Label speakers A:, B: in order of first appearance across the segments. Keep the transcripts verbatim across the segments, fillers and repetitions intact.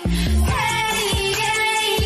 A: Hey, yeah,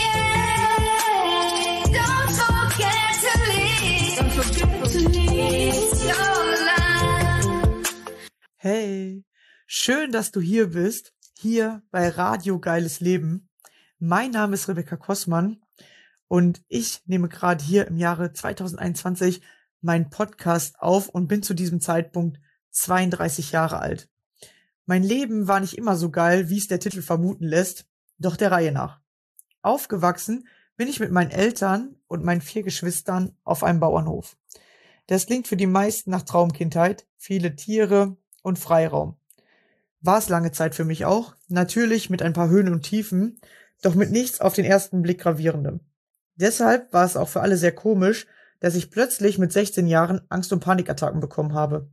A: yeah. Don't forget to leave. Don't forget to leave your life.
B: Hey, schön, dass du hier bist, hier bei Radio Geiles Leben. Mein Name ist Rebecca Kossmann und ich nehme gerade hier im Jahre zwanzig einundzwanzig meinen Podcast auf und bin zu diesem Zeitpunkt zweiunddreißig Jahre alt. Mein Leben war nicht immer so geil, wie es der Titel vermuten lässt, doch der Reihe nach. Aufgewachsen bin ich mit meinen Eltern und meinen vier Geschwistern auf einem Bauernhof. Das klingt für die meisten nach Traumkindheit, viele Tiere und Freiraum. War es lange Zeit für mich auch, natürlich mit ein paar Höhen und Tiefen, doch mit nichts auf den ersten Blick gravierendem. Deshalb war es auch für alle sehr komisch, dass ich plötzlich mit sechzehn Jahren Angst- und Panikattacken bekommen habe,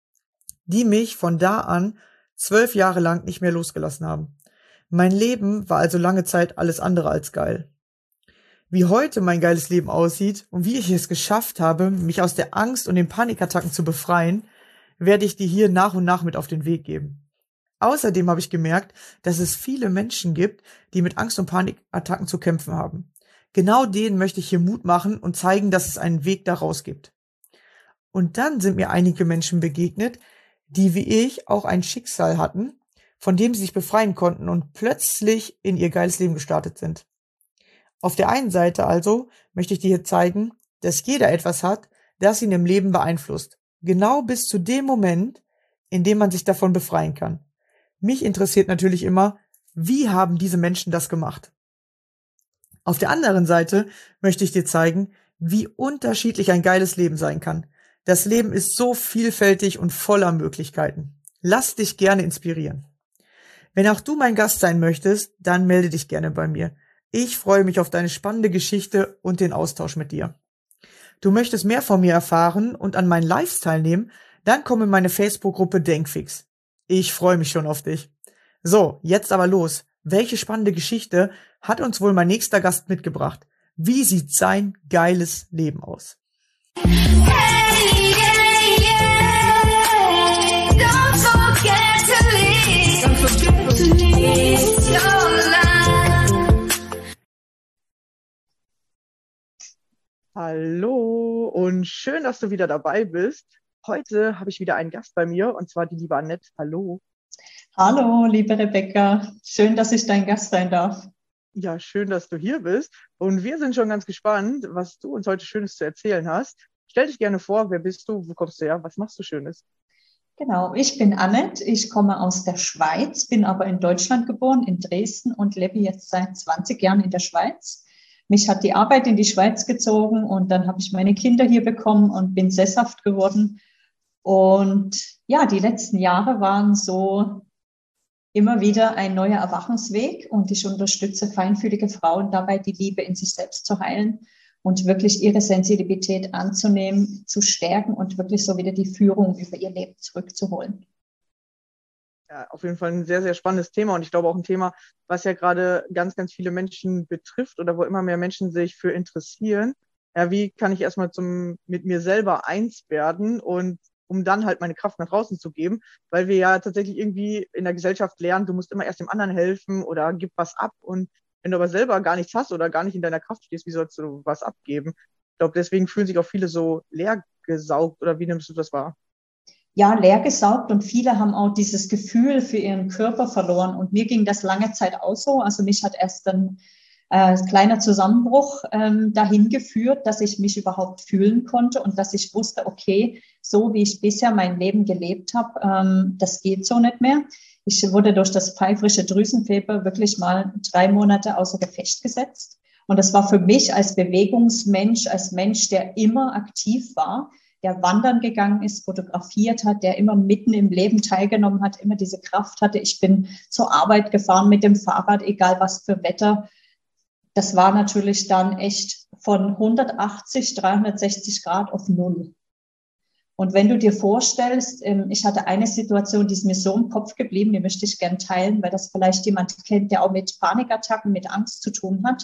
B: die mich von da an zwölf Jahre lang nicht mehr losgelassen haben. Mein Leben war also lange Zeit alles andere als geil. Wie heute mein geiles Leben aussieht und wie ich es geschafft habe, mich aus der Angst und den Panikattacken zu befreien, werde ich dir hier nach und nach mit auf den Weg geben. Außerdem habe ich gemerkt, dass es viele Menschen gibt, die mit Angst- und Panikattacken zu kämpfen haben. Genau denen möchte ich hier Mut machen und zeigen, dass es einen Weg daraus gibt. Und dann sind mir einige Menschen begegnet, die wie ich auch ein Schicksal hatten, von dem sie sich befreien konnten und plötzlich in ihr geiles Leben gestartet sind. Auf der einen Seite also möchte ich dir hier zeigen, dass jeder etwas hat, das ihn im Leben beeinflusst. Genau bis zu dem Moment, in dem man sich davon befreien kann. Mich interessiert natürlich immer, wie haben diese Menschen das gemacht? Auf der anderen Seite möchte ich dir zeigen, wie unterschiedlich ein geiles Leben sein kann. Das Leben ist so vielfältig und voller Möglichkeiten. Lass dich gerne inspirieren. Wenn auch du mein Gast sein möchtest, dann melde dich gerne bei mir. Ich freue mich auf deine spannende Geschichte und den Austausch mit dir. Du möchtest mehr von mir erfahren und an meinen Lives teilnehmen, dann komm in meine Facebook-Gruppe Denkfix. Ich freue mich schon auf dich. So, jetzt aber los. Welche spannende Geschichte hat uns wohl mein nächster Gast mitgebracht? Wie sieht sein geiles Leben aus?
A: Hey, yeah, yeah. Don't forget to leave. Don't forget to leave your life.
B: Hallo und schön, dass du wieder dabei bist. Heute habe ich wieder einen Gast bei mir und zwar die liebe Annette. Hallo.
C: Hallo, liebe Rebecca. Schön, dass ich dein Gast sein darf.
B: Ja, schön, dass du hier bist. Und wir sind schon ganz gespannt, was du uns heute Schönes zu erzählen hast. Stell dich gerne vor, wer bist du, wo kommst du her, was machst du Schönes?
C: Genau, ich bin Annette, ich komme aus der Schweiz, bin aber in Deutschland geboren, in Dresden und lebe jetzt seit zwanzig Jahren in der Schweiz. Mich hat die Arbeit in die Schweiz gezogen und dann habe ich meine Kinder hier bekommen und bin sesshaft geworden. Und ja, die letzten Jahre waren so immer wieder ein neuer Erwachungsweg und ich unterstütze feinfühlige Frauen dabei, die Liebe in sich selbst zu heilen und wirklich ihre Sensibilität anzunehmen, zu stärken und wirklich so wieder die Führung über ihr Leben zurückzuholen.
B: Ja, auf jeden Fall ein sehr, sehr spannendes Thema und ich glaube auch ein Thema, was ja gerade ganz, ganz viele Menschen betrifft oder wo immer mehr Menschen sich für interessieren. Ja, wie kann ich erstmal zum, mit mir selber eins werden und um dann halt meine Kraft nach draußen zu geben, weil wir ja tatsächlich irgendwie in der Gesellschaft lernen, du musst immer erst dem anderen helfen oder gib was ab und wenn du aber selber gar nichts hast oder gar nicht in deiner Kraft stehst, wie sollst du was abgeben? Ich glaube, deswegen fühlen sich auch viele so leer gesaugt oder wie nimmst du das wahr?
C: Ja, leer gesaugt und viele haben auch dieses Gefühl für ihren Körper verloren und mir ging das lange Zeit auch so, also mich hat erst dann Äh, kleiner Zusammenbruch ähm, dahin geführt, dass ich mich überhaupt fühlen konnte und dass ich wusste, okay, so wie ich bisher mein Leben gelebt habe, ähm, das geht so nicht mehr. Ich wurde durch das pfeifrische Drüsenfieber wirklich mal drei Monate außer Gefecht gesetzt. Und das war für mich als Bewegungsmensch, als Mensch, der immer aktiv war, der wandern gegangen ist, fotografiert hat, der immer mitten im Leben teilgenommen hat, immer diese Kraft hatte. Ich bin zur Arbeit gefahren mit dem Fahrrad, egal was für Wetter. Das war natürlich dann echt von hundertachtzig, dreihundertsechzig Grad auf Null. Und wenn du dir vorstellst, ich hatte eine Situation, die ist mir so im Kopf geblieben, die möchte ich gerne teilen, weil das vielleicht jemand kennt, der auch mit Panikattacken, mit Angst zu tun hat.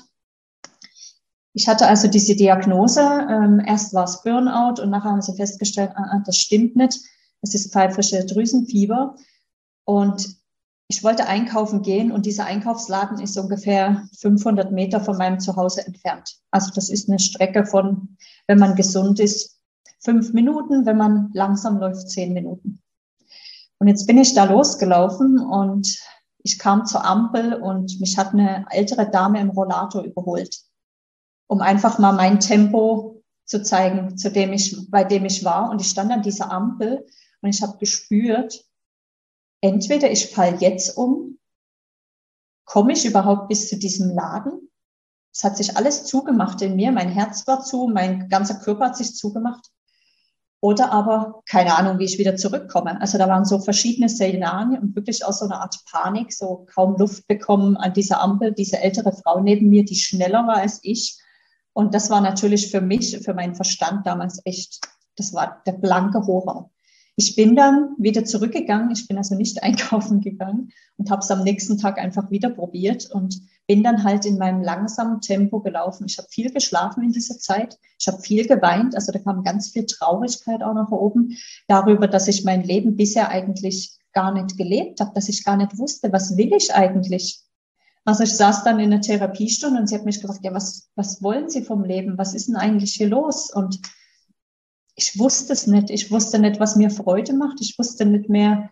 C: Ich hatte also diese Diagnose, erst war es Burnout und nachher haben sie festgestellt, das stimmt nicht, es ist pfeifrische Drüsenfieber. Und ich wollte einkaufen gehen und dieser Einkaufsladen ist ungefähr fünfhundert Meter von meinem Zuhause entfernt. Also das ist eine Strecke von, wenn man gesund ist, fünf Minuten, wenn man langsam läuft, zehn Minuten. Und jetzt bin ich da losgelaufen und ich kam zur Ampel und mich hat eine ältere Dame im Rollator überholt, um einfach mal mein Tempo zu zeigen, zu dem ich, bei dem ich war. Und ich stand an dieser Ampel und ich habe gespürt, entweder ich falle jetzt um, komme ich überhaupt bis zu diesem Laden? Es hat sich alles zugemacht in mir, mein Herz war zu, mein ganzer Körper hat sich zugemacht. Oder aber keine Ahnung, wie ich wieder zurückkomme. Also da waren so verschiedene Szenarien und wirklich auch so eine Art Panik, so kaum Luft bekommen an dieser Ampel, diese ältere Frau neben mir, die schneller war als ich. Und das war natürlich für mich, für meinen Verstand damals echt, das war der blanke Horror. Ich bin dann wieder zurückgegangen, ich bin also nicht einkaufen gegangen und habe es am nächsten Tag einfach wieder probiert und bin dann halt in meinem langsamen Tempo gelaufen. Ich habe viel geschlafen in dieser Zeit, ich habe viel geweint, also da kam ganz viel Traurigkeit auch nach oben darüber, dass ich mein Leben bisher eigentlich gar nicht gelebt habe, dass ich gar nicht wusste, was will ich eigentlich. Also ich saß dann in der Therapiestunde und sie hat mich gefragt, ja, was, was wollen Sie vom Leben? Was ist denn eigentlich hier los? Und ich wusste es nicht. Ich wusste nicht, was mir Freude macht. Ich wusste nicht mehr,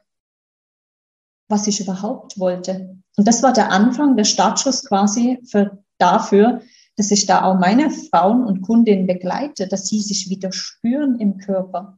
C: was ich überhaupt wollte. Und das war der Anfang, der Startschuss quasi für, dafür, dass ich da auch meine Frauen und Kundinnen begleite, dass sie sich wieder spüren im Körper.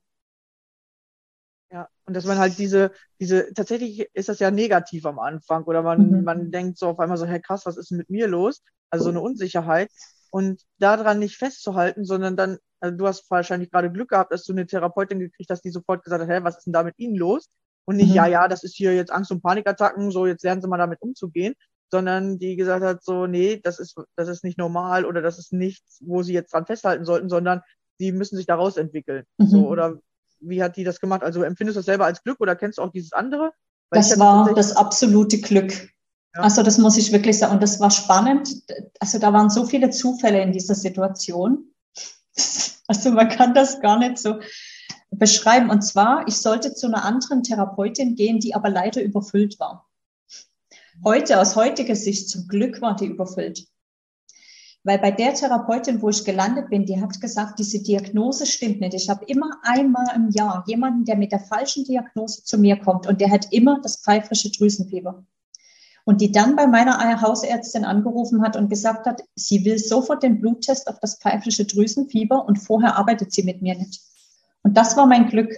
B: Ja, und dass man halt diese, diese, tatsächlich ist das ja negativ am Anfang oder man,
C: Mhm.
B: man denkt so auf einmal so, hey krass, was ist denn mit mir los? Also so eine Unsicherheit und daran nicht festzuhalten, sondern dann, also du hast wahrscheinlich gerade Glück gehabt, dass du eine Therapeutin gekriegt hast, die sofort gesagt hat, hey, was ist denn da mit Ihnen los? Und nicht,
C: Mhm.
B: ja, ja, das ist hier jetzt Angst- und Panikattacken, so jetzt lernen Sie mal damit umzugehen, sondern die gesagt hat so, nee, das ist, das ist nicht normal oder das ist nichts, wo Sie jetzt dran festhalten sollten, sondern Sie müssen sich daraus entwickeln.
C: Mhm.
B: So, oder wie hat die das gemacht? Also empfindest du das selber als Glück oder kennst du auch dieses andere? Weil ich
C: Das
B: hatte
C: war
B: tatsächlich,
C: das absolute Glück.
B: Ja.
C: Also das muss ich wirklich sagen. Und das war spannend. Also da waren so viele Zufälle in dieser Situation. Also man kann das gar nicht so beschreiben. Und zwar, ich sollte zu einer anderen Therapeutin gehen, die aber leider überfüllt war. Heute, aus heutiger Sicht, zum Glück war die überfüllt. Weil bei der Therapeutin, wo ich gelandet bin, die hat gesagt, diese Diagnose stimmt nicht. Ich habe immer einmal im Jahr jemanden, der mit der falschen Diagnose zu mir kommt und der hat immer das pfeifrische Drüsenfieber. Und die dann bei meiner Hausärztin angerufen hat und gesagt hat, sie will sofort den Bluttest auf das pfeifrische Drüsenfieber und vorher arbeitet sie mit mir nicht. Und das war mein Glück.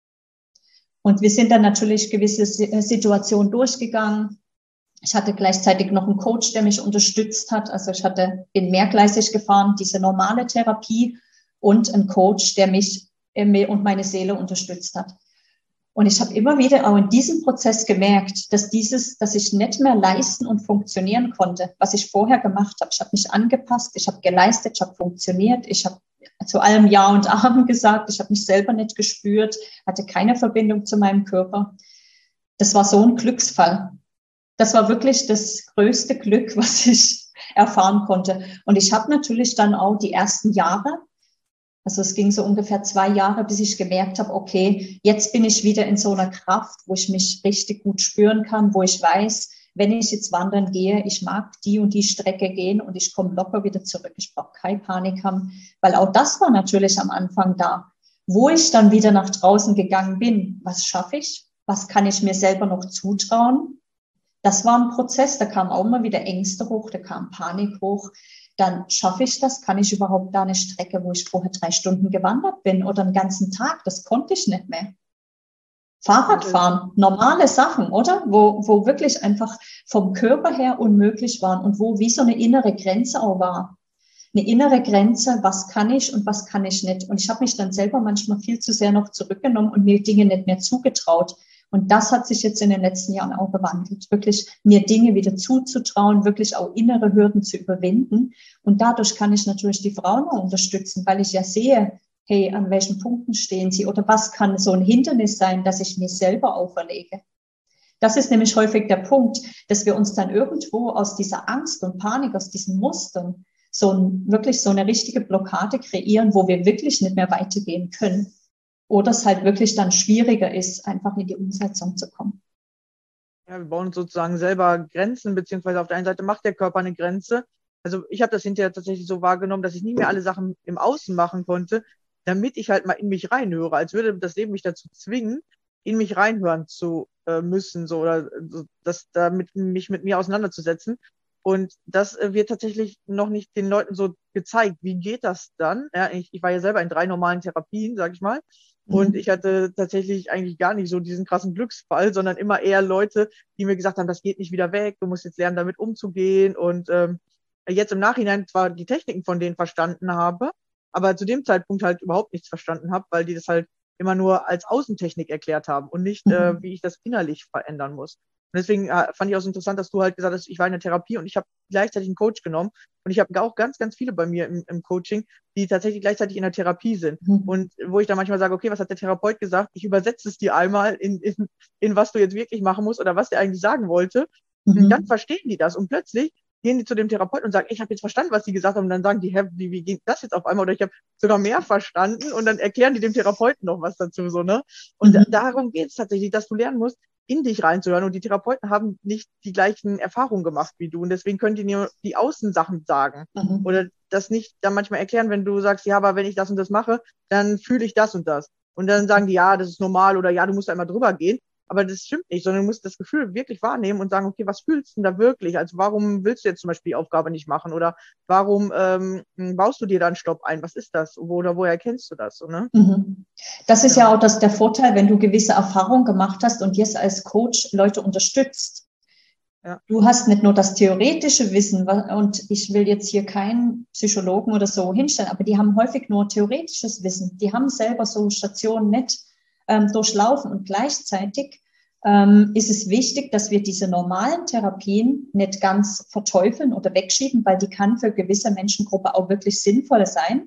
C: Und wir sind dann natürlich gewisse Situationen durchgegangen. Ich hatte gleichzeitig noch einen Coach, der mich unterstützt hat. Also ich hatte, bin mehrgleisig gefahren, diese normale Therapie und einen Coach, der mich äh, und meine Seele unterstützt hat. Und ich habe immer wieder auch in diesem Prozess gemerkt, dass dieses, dass ich nicht mehr leisten und funktionieren konnte, was ich vorher gemacht habe. Ich habe mich angepasst, ich habe geleistet, ich habe funktioniert, ich habe zu allem Ja und Amen gesagt, ich habe mich selber nicht gespürt, hatte keine Verbindung zu meinem Körper. Das war so ein Glücksfall. Das war wirklich das größte Glück, was ich erfahren konnte. Und ich habe natürlich dann auch die ersten Jahre, also es ging so ungefähr zwei Jahre, bis ich gemerkt habe, okay, jetzt bin ich wieder in so einer Kraft, wo ich mich richtig gut spüren kann, wo ich weiß, wenn ich jetzt wandern gehe, ich mag die und die Strecke gehen und ich komme locker wieder zurück. Ich brauche keine Panik haben, weil auch das war natürlich am Anfang da. Wo ich dann wieder nach draußen gegangen bin, was schaffe ich? Was kann ich mir selber noch zutrauen? Das war ein Prozess, da kamen auch immer wieder Ängste hoch, da kam Panik hoch. Dann schaffe ich das, kann ich überhaupt da eine Strecke, wo ich vorher drei Stunden gewandert bin oder einen ganzen Tag, das konnte ich nicht mehr. Fahrradfahren, normale Sachen, oder? Wo, wo wirklich einfach vom Körper her unmöglich waren und wo wie so eine innere Grenze auch war. Eine innere Grenze, was kann ich und was kann ich nicht. Und ich habe mich dann selber manchmal viel zu sehr noch zurückgenommen und mir Dinge nicht mehr zugetraut. Und das hat sich jetzt in den letzten Jahren auch gewandelt, wirklich mir Dinge wieder zuzutrauen, wirklich auch innere Hürden zu überwinden. Und dadurch kann ich natürlich die Frauen auch unterstützen, weil ich ja sehe, hey, an welchen Punkten stehen sie oder was kann so ein Hindernis sein, das ich mir selber auferlege. Das ist nämlich häufig der Punkt, dass wir uns dann irgendwo aus dieser Angst und Panik, aus diesen Mustern, so ein, wirklich so eine richtige Blockade kreieren, wo wir wirklich nicht mehr weitergehen können. Oder es halt wirklich dann schwieriger ist, einfach in die Umsetzung zu kommen.
B: Ja, wir bauen uns sozusagen selber Grenzen, beziehungsweise auf der einen Seite macht der Körper eine Grenze. Also ich habe das hinterher tatsächlich so wahrgenommen, dass ich nie mehr alle Sachen im Außen machen konnte, damit ich halt mal in mich reinhöre, als würde das Leben mich dazu zwingen, in mich reinhören zu äh, müssen, so oder so, das damit mich mit mir auseinanderzusetzen. Und das äh, wird tatsächlich noch nicht den Leuten so gezeigt. Wie geht das dann? Ja, ich, ich war ja selber in drei normalen Therapien, sag ich mal. Und ich hatte tatsächlich eigentlich gar nicht so diesen krassen Glücksfall, sondern immer eher Leute, die mir gesagt haben, das geht nicht wieder weg, du musst jetzt lernen, damit umzugehen. Und ähm, jetzt im Nachhinein zwar die Techniken von denen verstanden habe, aber zu dem Zeitpunkt halt überhaupt nichts verstanden habe, weil die das halt immer nur als Außentechnik erklärt haben und nicht, äh,
C: Mhm.
B: wie ich das innerlich verändern muss. Und deswegen äh, fand ich auch so interessant, dass du halt gesagt hast, ich war in der Therapie und ich habe gleichzeitig einen Coach genommen. Und ich habe auch ganz, ganz viele bei mir im, im Coaching, die tatsächlich gleichzeitig in der Therapie sind.
C: Mhm.
B: Und wo ich dann manchmal sage, okay, was hat der Therapeut gesagt? Ich übersetze es dir einmal in, in, in was du jetzt wirklich machen musst oder was der eigentlich sagen wollte. Und dann
C: Mhm.
B: verstehen die das. Und plötzlich gehen die zu dem Therapeuten und sagen, ich habe jetzt verstanden, was die gesagt haben. Und dann sagen die, hä, wie, wie geht das jetzt auf einmal? Oder ich habe sogar mehr verstanden. Und dann erklären die dem Therapeuten noch was dazu. So, ne? Und
C: Mhm.
B: darum geht es tatsächlich, dass du lernen musst, in dich reinzuhören. Und die Therapeuten haben nicht die gleichen Erfahrungen gemacht wie du. Und deswegen können die nur die Außensachen sagen.
C: Mhm.
B: Oder das nicht dann manchmal erklären, wenn du sagst, ja, aber wenn ich das und das mache, dann fühle ich das und das. Und dann sagen die, ja, das ist normal oder ja, du musst da immer drüber gehen. Aber das stimmt nicht, sondern du musst das Gefühl wirklich wahrnehmen und sagen, okay, was fühlst du denn da wirklich? Also warum willst du jetzt zum Beispiel die Aufgabe nicht machen? Oder warum ähm, baust du dir da einen Stopp ein? Was ist das? Oder woher kennst du das? So, ne?
C: Mhm. Das ist
B: Ja.
C: ja auch das, der Vorteil, wenn du gewisse Erfahrungen gemacht hast und jetzt als Coach Leute unterstützt.
B: Ja.
C: Du hast nicht nur das theoretische Wissen, und ich will jetzt hier keinen Psychologen oder so hinstellen, aber die haben häufig nur theoretisches Wissen. Die haben selber so Stationen nicht ähm, durchlaufen und gleichzeitig ähm, ist es wichtig, dass wir diese normalen Therapien nicht ganz verteufeln oder wegschieben, weil die kann für gewisse Menschengruppe auch wirklich sinnvoll sein.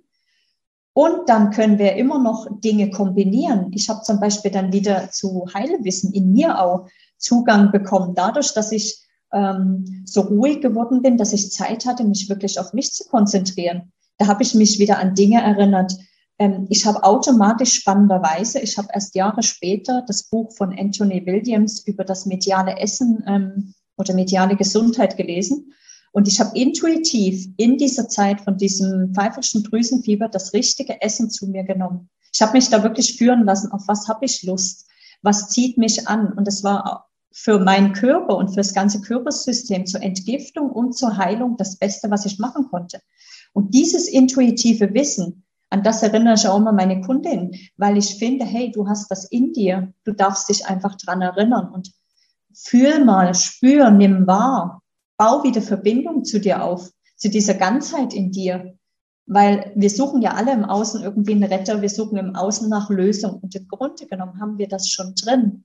C: Und dann können wir immer noch Dinge kombinieren. Ich habe zum Beispiel dann wieder zu Heilwissen in mir auch Zugang bekommen, dadurch, dass ich ähm, so ruhig geworden bin, dass ich Zeit hatte, mich wirklich auf mich zu konzentrieren. Da habe ich mich wieder an Dinge erinnert. Ähm, ich habe automatisch spannenderweise, ich habe erst Jahre später das Buch von Anthony Williams über das mediale Essen ähm, oder mediale Gesundheit gelesen. Und ich habe intuitiv in dieser Zeit von diesem pfeiferschen Drüsenfieber das richtige Essen zu mir genommen. Ich habe mich da wirklich führen lassen, auf was habe ich Lust, was zieht mich an. Und es war für meinen Körper und für das ganze Körpersystem zur Entgiftung und zur Heilung das Beste, was ich machen konnte. Und dieses intuitive Wissen, an das erinnere ich auch immer meine Kundin, weil ich finde, hey, du hast das in dir, du darfst dich einfach dran erinnern und fühl mal, spür, nimm wahr, bau wieder Verbindung zu dir auf, zu dieser Ganzheit in dir. Weil wir suchen ja alle im Außen irgendwie einen Retter, wir suchen im Außen nach Lösung. Und im Grunde genommen haben wir das schon drin.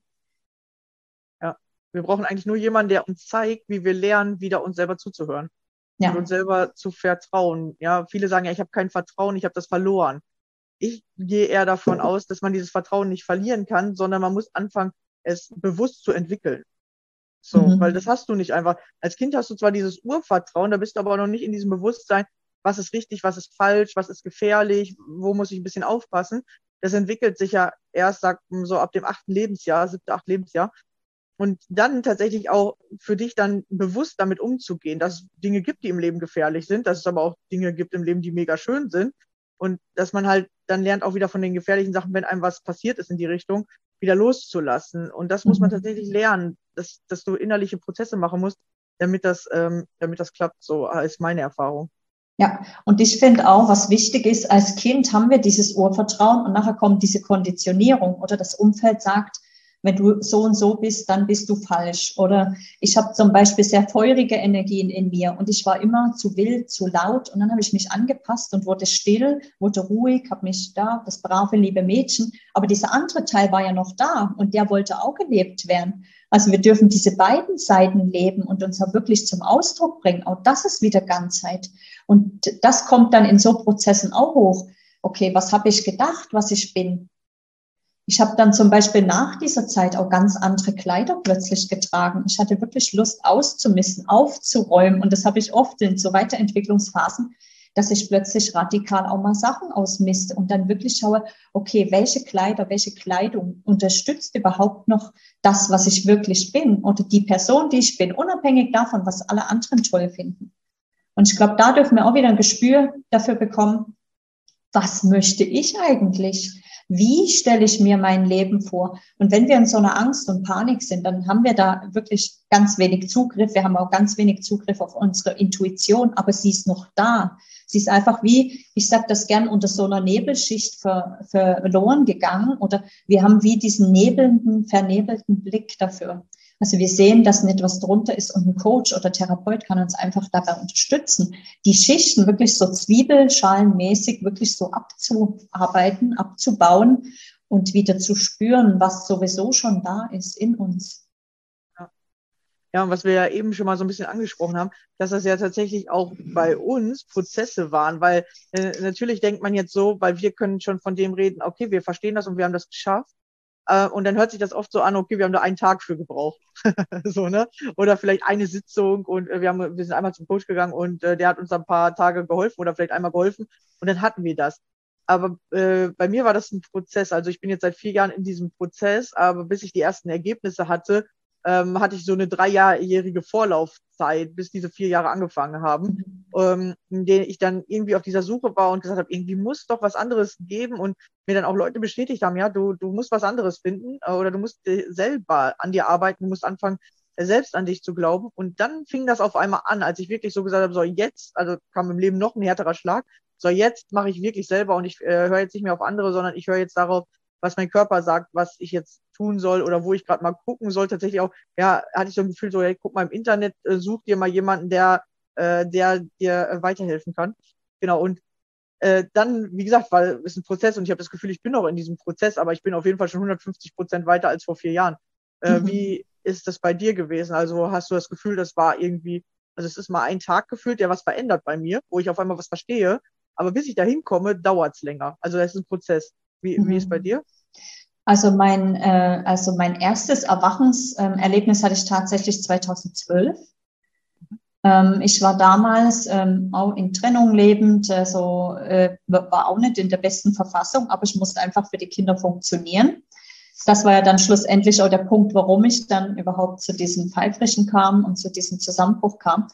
B: Ja, wir brauchen eigentlich nur jemanden, der uns zeigt, wie wir lernen, wieder uns selber zuzuhören.
C: Ja.
B: Und uns selber zu vertrauen. Ja, viele sagen ja, ich habe kein Vertrauen, ich habe das verloren. Ich gehe eher davon aus, dass man dieses Vertrauen nicht verlieren kann, sondern man muss anfangen, es bewusst zu entwickeln. So,
C: Mhm.
B: weil das hast du nicht einfach. Als Kind hast du zwar dieses Urvertrauen, da bist du aber noch nicht in diesem Bewusstsein, was ist richtig, was ist falsch, was ist gefährlich, wo muss ich ein bisschen aufpassen. Das entwickelt sich ja erst, sag, so ab dem achten Lebensjahr, siebte, achte Lebensjahr. Und dann tatsächlich auch für dich dann bewusst damit umzugehen, dass es Dinge gibt, die im Leben gefährlich sind, dass es aber auch Dinge gibt im Leben, die mega schön sind. Und dass man halt dann lernt auch wieder von den gefährlichen Sachen, wenn einem was passiert ist in die Richtung, wieder loszulassen. Und das muss man
C: Mhm.
B: tatsächlich lernen, dass, dass du innerliche Prozesse machen musst, damit das, ähm, damit das klappt. So ist meine Erfahrung.
C: Ja, und ich finde auch, was wichtig ist, als Kind haben wir dieses Urvertrauen und nachher kommt diese Konditionierung oder das Umfeld sagt, wenn du so und so bist, dann bist du falsch. Oder ich habe zum Beispiel sehr feurige Energien in mir und ich war immer zu wild, zu laut und dann habe ich mich angepasst und wurde still, wurde ruhig, habe mich da, das brave, liebe Mädchen. Aber dieser andere Teil war ja noch da und der wollte auch gelebt werden. Also wir dürfen diese beiden Seiten leben und uns auch wirklich zum Ausdruck bringen. Auch das ist wieder Ganzheit. Und das kommt dann in so Prozessen auch hoch. Okay, was habe ich gedacht, was ich bin? Ich habe dann zum Beispiel nach dieser Zeit auch ganz andere Kleider plötzlich getragen. Ich hatte wirklich Lust auszumisten, aufzuräumen. Und das habe ich oft in so Weiterentwicklungsphasen, dass ich plötzlich radikal auch mal Sachen ausmiste und dann wirklich schaue, okay, welche Kleider, welche Kleidung unterstützt überhaupt noch das, was ich wirklich bin oder die Person, die ich bin, unabhängig davon, was alle anderen toll finden. Und ich glaube, da dürfen wir auch wieder ein Gespür dafür bekommen, was möchte ich eigentlich? Wie stelle ich mir mein Leben vor? Und wenn wir in so einer Angst und Panik sind, dann haben wir da wirklich ganz wenig Zugriff. Wir haben auch ganz wenig Zugriff auf unsere Intuition, aber sie ist noch da. Sie ist einfach wie, ich sage das gern, unter so einer Nebelschicht ver, verloren gegangen oder wir haben wie diesen nebelnden, vernebelten Blick dafür. Also wir sehen, dass etwas drunter ist und ein Coach oder Therapeut kann uns einfach dabei unterstützen, die Schichten wirklich so zwiebelschalenmäßig wirklich so abzuarbeiten, abzubauen und wieder zu spüren, was sowieso schon da ist in uns.
B: Ja, und was wir ja eben schon mal so ein bisschen angesprochen haben, dass das ja tatsächlich auch bei uns Prozesse waren, weil äh, natürlich denkt man jetzt so, weil wir können schon von dem reden, okay, wir verstehen das und wir haben das geschafft. Äh, und dann hört sich das oft so an, okay, wir haben da einen Tag für gebraucht. so, ne? Oder vielleicht eine Sitzung und äh, wir haben, wir sind einmal zum Coach gegangen und äh, der hat uns ein paar Tage geholfen oder vielleicht einmal geholfen und dann hatten wir das. Aber äh, bei mir war das ein Prozess. Also ich bin jetzt seit vier Jahren in diesem Prozess, aber bis ich die ersten Ergebnisse hatte, ähm, hatte ich so eine dreijährige Vorlaufzeit, bis diese vier Jahre angefangen haben, ähm, in denen ich dann irgendwie auf dieser Suche war und gesagt habe, irgendwie muss doch was anderes geben und mir dann auch Leute bestätigt haben, ja, du, du musst was anderes finden äh, oder du musst äh, selber an dir arbeiten, du musst anfangen, äh, selbst an dich zu glauben. Und dann fing das auf einmal an, als ich wirklich so gesagt habe, so jetzt, also kam im Leben noch ein härterer Schlag, so jetzt mache ich wirklich selber und ich äh, höre jetzt nicht mehr auf andere, sondern ich höre jetzt darauf, was mein Körper sagt, was ich jetzt tun soll oder wo ich gerade mal gucken soll. Tatsächlich auch, ja, hatte ich so ein Gefühl, so, hey, guck mal im Internet, äh, such dir mal jemanden, der, äh, der dir äh, weiterhelfen kann. Genau, und äh, dann, wie gesagt, weil es ist ein Prozess und ich habe das Gefühl, ich bin noch in diesem Prozess, aber ich bin auf jeden Fall schon hundertfünfzig Prozent weiter als vor vier Jahren. Äh, mhm. Wie ist das bei dir gewesen? Also hast du das Gefühl, das war irgendwie, also es ist mal ein Tag gefühlt, der was verändert bei mir, wo ich auf einmal was verstehe, aber bis ich da hinkomme, dauert es länger. Also das ist ein Prozess. Wie, mhm. wie ist es bei dir?
C: Also mein, äh, also mein erstes Erwachenserlebnis ähm, hatte ich tatsächlich zweitausendzwölf. Ähm, ich war damals ähm, auch in Trennung lebend, also äh, war auch nicht in der besten Verfassung, aber ich musste einfach für die Kinder funktionieren. Das war ja dann schlussendlich auch der Punkt, warum ich dann überhaupt zu diesem Pfeifrischen kam und zu diesem Zusammenbruch kam.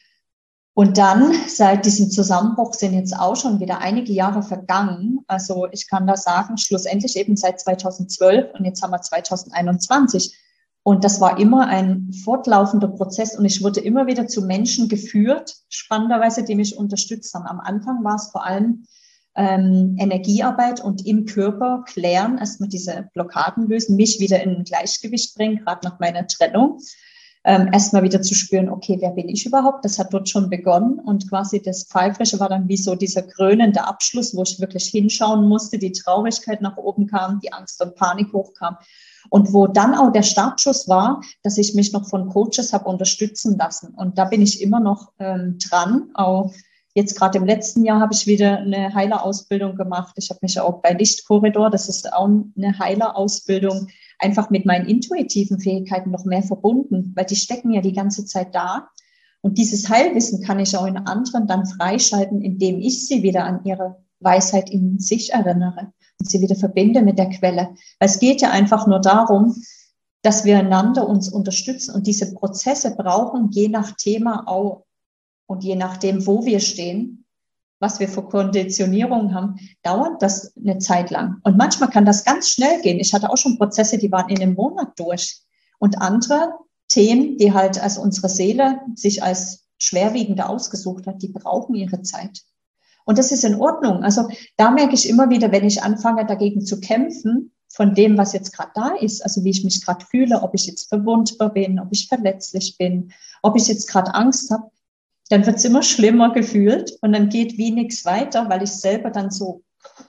C: Und dann, seit diesem Zusammenbruch sind jetzt auch schon wieder einige Jahre vergangen. Also ich kann da sagen, schlussendlich eben seit zweitausendzwölf und jetzt haben wir zweitausendeinundzwanzig. Und das war immer ein fortlaufender Prozess und ich wurde immer wieder zu Menschen geführt, spannenderweise, die mich unterstützt haben. Am Anfang war es vor allem ähm, Energiearbeit und im Körper klären, erstmal diese Blockaden lösen, mich wieder in ein Gleichgewicht bringen, gerade nach meiner Trennung. Ähm, erstmal wieder zu spüren, okay, wer bin ich überhaupt? Das hat dort schon begonnen und quasi das Pfeifrische war dann wie so dieser krönende Abschluss, wo ich wirklich hinschauen musste, die Traurigkeit nach oben kam, die Angst und Panik hochkam und wo dann auch der Startschuss war, dass ich mich noch von Coaches habe unterstützen lassen und da bin ich immer noch ähm, dran, auch jetzt gerade im letzten Jahr habe ich wieder eine Heilerausbildung gemacht, ich habe mich auch bei Lichtkorridor, das ist auch eine Heilerausbildung, einfach mit meinen intuitiven Fähigkeiten noch mehr verbunden, weil die stecken ja die ganze Zeit da. Und dieses Heilwissen kann ich auch in anderen dann freischalten, indem ich sie wieder an ihre Weisheit in sich erinnere und sie wieder verbinde mit der Quelle. Weil es geht ja einfach nur darum, dass wir einander uns unterstützen und diese Prozesse brauchen je nach Thema auch und je nachdem, wo wir stehen, was wir für Konditionierungen haben, dauert das eine Zeit lang. Und manchmal kann das ganz schnell gehen. Ich hatte auch schon Prozesse, die waren in einem Monat durch. Und andere Themen, die halt als unsere Seele sich als schwerwiegende ausgesucht hat, die brauchen ihre Zeit. Und das ist in Ordnung. Also da merke ich immer wieder, wenn ich anfange, dagegen zu kämpfen, von dem, was jetzt gerade da ist, also wie ich mich gerade fühle, ob ich jetzt verwundbar bin, ob ich verletzlich bin, ob ich jetzt gerade Angst habe, dann wird es immer schlimmer gefühlt und dann geht wie nichts weiter, weil ich selber dann so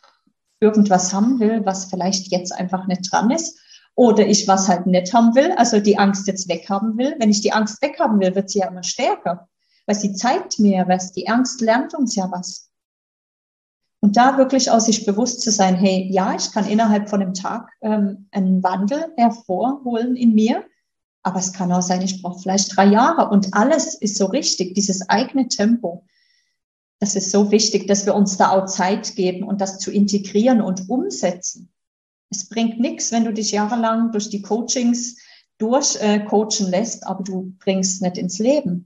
C: irgendwas haben will, was vielleicht jetzt einfach nicht dran ist oder ich was halt nicht haben will, also die Angst jetzt weghaben will. Wenn ich die Angst weghaben will, wird sie ja immer stärker, weil sie zeigt mir was. Die Angst lernt uns ja was. Und da wirklich aus sich bewusst zu sein, hey, ja, ich kann innerhalb von einem Tag ähm, einen Wandel hervorholen in mir, aber es kann auch sein, ich brauche vielleicht drei Jahre und alles ist so richtig, dieses eigene Tempo. Das ist so wichtig, dass wir uns da auch Zeit geben und das zu integrieren und umsetzen. Es bringt nichts, wenn du dich jahrelang durch die Coachings durchcoachen äh, lässt, aber du bringst es nicht ins Leben.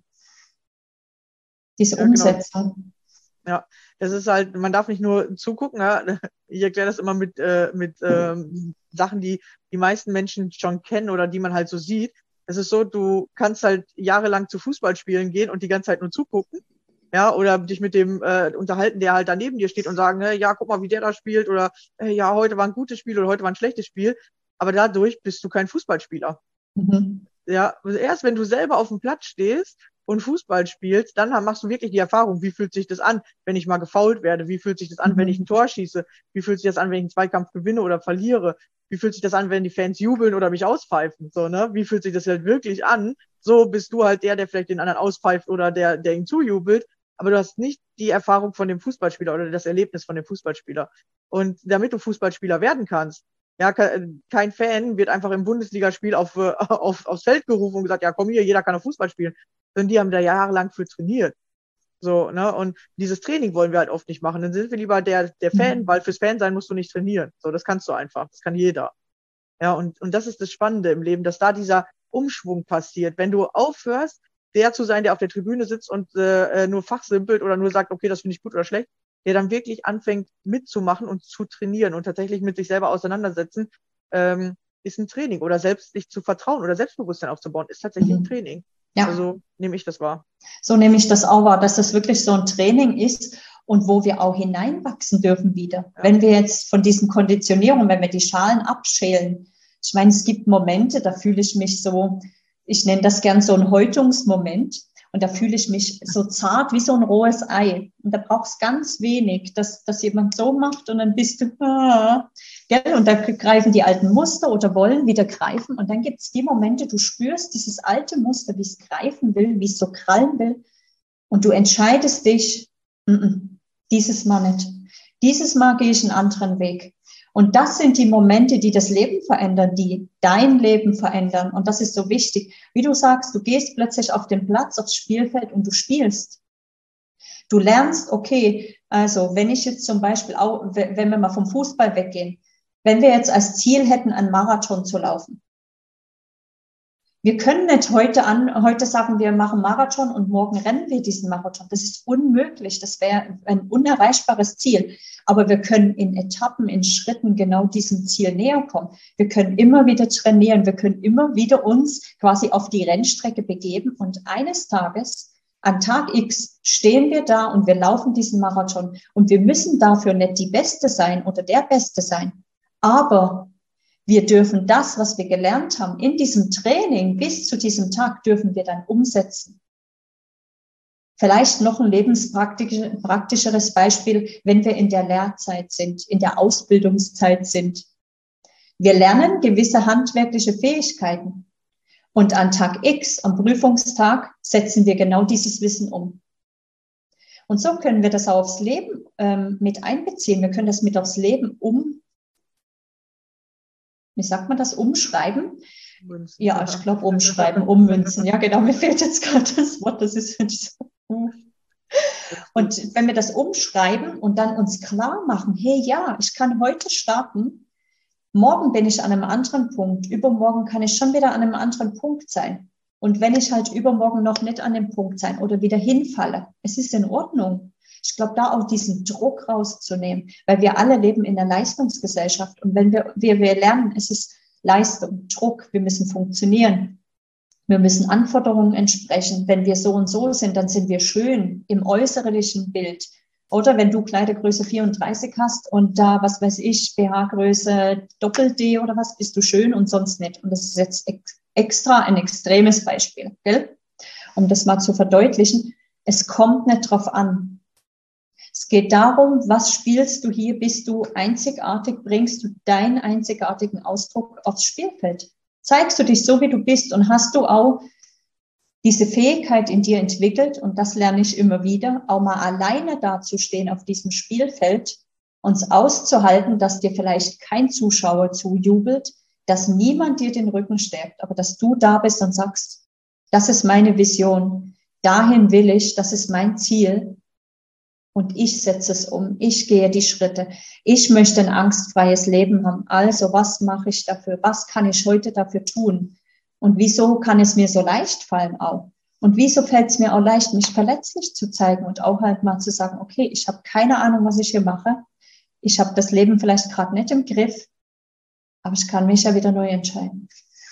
C: Diese
B: Ja,
C: Umsetzung.
B: Genau. Ja, das ist halt, man darf nicht nur zugucken. Ja? Ich erkläre das immer mit, äh, mit ähm, Sachen, die die meisten Menschen schon kennen oder die man halt so sieht. Es ist so, du kannst halt jahrelang zu Fußballspielen gehen und die ganze Zeit nur zugucken. Ja, oder dich mit dem äh, unterhalten, der halt daneben dir steht und sagen, hey, ja, guck mal, wie der da spielt oder hey, ja, heute war ein gutes Spiel oder heute war ein schlechtes Spiel. Aber dadurch bist du kein Fußballspieler.
C: Mhm.
B: Ja, erst wenn du selber auf dem Platz stehst und Fußball spielst, dann machst du wirklich die Erfahrung, wie fühlt sich das an, wenn ich mal gefoult werde, wie fühlt sich das an,
C: Mhm.
B: wenn ich ein Tor schieße, wie fühlt sich das an, wenn ich einen Zweikampf gewinne oder verliere, wie fühlt sich das an, wenn die Fans jubeln oder mich auspfeifen, so, ne, wie fühlt sich das halt wirklich an, so bist du halt der, der vielleicht den anderen auspfeift oder der, der ihm zujubelt, aber du hast nicht die Erfahrung von dem Fußballspieler oder das Erlebnis von dem Fußballspieler. Und damit du Fußballspieler werden kannst, ja, kein Fan wird einfach im Bundesligaspiel auf, auf, aufs Feld gerufen und gesagt, ja, komm hier, jeder kann auf Fußball spielen. Sondern die haben da jahrelang für trainiert. So, ne, und dieses Training wollen wir halt oft nicht machen. Dann sind wir lieber der, der Fan, weil fürs Fan sein musst du nicht trainieren. So, das kannst du einfach. Das kann jeder. Ja, und, und das ist das Spannende im Leben, dass da dieser Umschwung passiert. Wenn du aufhörst, der zu sein, der auf der Tribüne sitzt und äh, nur fachsimpelt oder nur sagt, okay, das finde ich gut oder schlecht, der dann wirklich anfängt mitzumachen und zu trainieren und tatsächlich mit sich selber auseinandersetzen, ähm, ist ein Training. Oder selbst sich zu vertrauen oder Selbstbewusstsein aufzubauen, ist tatsächlich
C: Mhm.
B: ein Training.
C: Ja.
B: Also nehme ich das wahr.
C: So nehme ich das auch wahr, dass das wirklich so ein Training ist und wo wir auch hineinwachsen dürfen wieder.
B: Ja.
C: Wenn wir jetzt von diesen Konditionierungen, wenn wir die Schalen abschälen, ich meine, es gibt Momente, da fühle ich mich so, ich nenne das gern so ein Häutungsmoment. Und da fühle ich mich so zart wie so ein rohes Ei. Und da braucht es ganz wenig, dass, dass jemand so macht und dann bist du, ah, gell? Und da greifen die alten Muster oder wollen wieder greifen. Und dann gibt es die Momente, du spürst dieses alte Muster, wie es greifen will, wie es so krallen will. Und du entscheidest dich, n -n, dieses Mal nicht. Dieses Mal gehe ich einen anderen Weg. Und das sind die Momente, die das Leben verändern, die dein Leben verändern. Und das ist so wichtig. Wie du sagst, du gehst plötzlich auf den Platz, aufs Spielfeld und du spielst. Du lernst, okay, also wenn ich jetzt zum Beispiel, auch, wenn wir mal vom Fußball weggehen, wenn wir jetzt als Ziel hätten, einen Marathon zu laufen. Wir können nicht heute an, heute sagen wir machen Marathon und morgen rennen wir diesen Marathon. Das ist unmöglich. Das wäre ein unerreichbares Ziel. Aber wir können in Etappen, in Schritten genau diesem Ziel näher kommen. Wir können immer wieder trainieren. Wir können immer wieder uns quasi auf die Rennstrecke begeben. Und eines Tages, an Tag X, stehen wir da und wir laufen diesen Marathon. Und wir müssen dafür nicht die Beste sein oder der Beste sein. Aber wir dürfen das, was wir gelernt haben, in diesem Training bis zu diesem Tag, dürfen wir dann umsetzen. Vielleicht noch ein lebenspraktischeres Beispiel, wenn wir in der Lehrzeit sind, in der Ausbildungszeit sind. Wir lernen gewisse handwerkliche Fähigkeiten und an Tag X, am Prüfungstag, setzen wir genau dieses Wissen um. Und so können wir das auch aufs Leben ähm, mit einbeziehen. Wir können das mit aufs Leben um Wie sagt man das? Umschreiben? Münzen, ja, ich glaube umschreiben, ummünzen. Ja, genau, mir fehlt jetzt gerade das Wort. Das ist so. Und wenn wir das umschreiben und dann uns klar machen, hey, ja, ich kann heute starten, morgen bin ich an einem anderen Punkt, übermorgen kann ich schon wieder an einem anderen Punkt sein. Und wenn ich halt übermorgen noch nicht an dem Punkt sein oder wieder hinfalle, es ist in Ordnung. Ich glaube, da auch diesen Druck rauszunehmen, weil wir alle leben in der Leistungsgesellschaft. Und wenn wir, wir, wir lernen, es ist Leistung, Druck, wir müssen funktionieren. Wir müssen Anforderungen entsprechen. Wenn wir so und so sind, dann sind wir schön im äußerlichen Bild. Oder wenn du Kleidergröße vierunddreißig hast und da, was weiß ich, B H-Größe Doppel-D oder was, bist du schön und sonst nicht. Und das ist jetzt ex extra ein extremes Beispiel, gell? Um das mal zu verdeutlichen. Es kommt nicht drauf an. Es geht darum, was spielst du hier, bist du einzigartig, bringst du deinen einzigartigen Ausdruck aufs Spielfeld. Zeigst du dich so, wie du bist und hast du auch diese Fähigkeit in dir entwickelt, und das lerne ich immer wieder, auch mal alleine dazustehen auf diesem Spielfeld, uns auszuhalten, dass dir vielleicht kein Zuschauer zujubelt, dass niemand dir den Rücken stärkt, aber dass du da bist und sagst, das ist meine Vision, dahin will ich, das ist mein Ziel. Und ich setze es um. Ich gehe die Schritte. Ich möchte ein angstfreies Leben haben. Also was mache ich dafür? Was kann ich heute dafür tun? Und wieso kann es mir so leicht fallen auch? Und wieso fällt es mir auch leicht, mich verletzlich zu zeigen und auch halt mal zu sagen, okay, ich habe keine Ahnung, was ich hier mache. Ich habe das Leben vielleicht gerade nicht im Griff, aber ich kann mich ja wieder neu entscheiden.